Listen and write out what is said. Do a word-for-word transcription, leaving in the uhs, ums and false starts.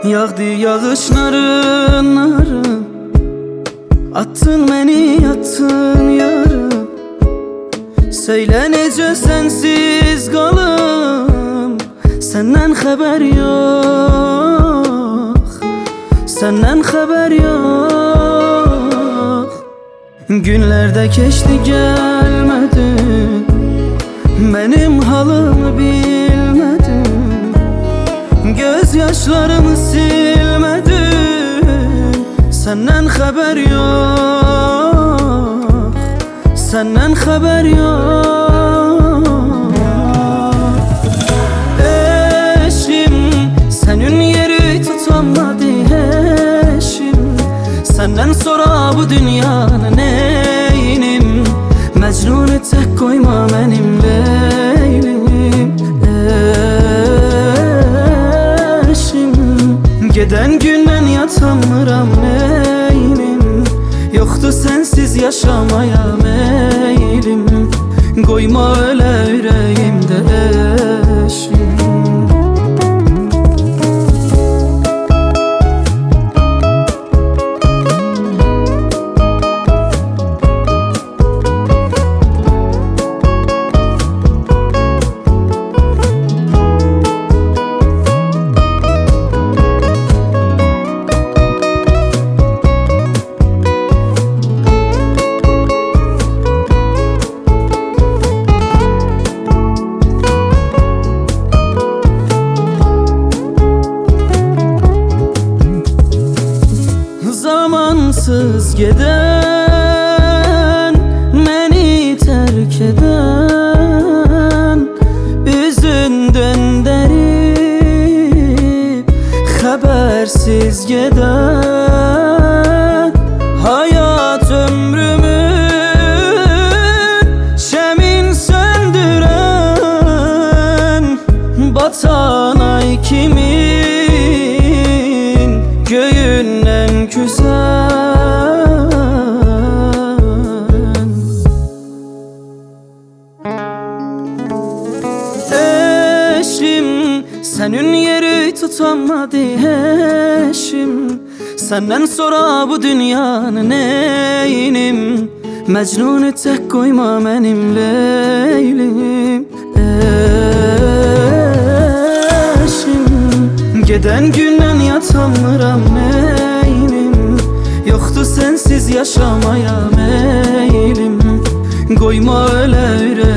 Yağdı yağışların narım, attın beni yattın yarım. Söyle nece sensiz kalım, senden haber yok, senden haber yok. Günlerde geçti gelmedin, benim halımı bilmedin. Gözyaşlarımı silmedin, senden haber yok, senden haber yok. Eşim, senin yeri tutamadı eşim. Senden sonra bu dünyanın neynim? Mecnun'u tek koyma benim Leylim. Eşim, geden günden yatamıram neynim? Yoktu sensiz yaşamaya meylim. Koyma öyle yüreğimde eşim. Zamansız geden, beni terk eden, üzünden derip habersiz giden. Hayat ömrümün şemin söndüren, batan ay kimin göğünden küsen. Eşim, senin yeri tutamadı eşim. Senden sonra bu dünyanın neynim? Mecnun'u tek koyma benim Leylim. Eşim, geden günden yatamıram neynim? Yoktu sensiz yaşamaya meylim. Koyma öyle yüreğimde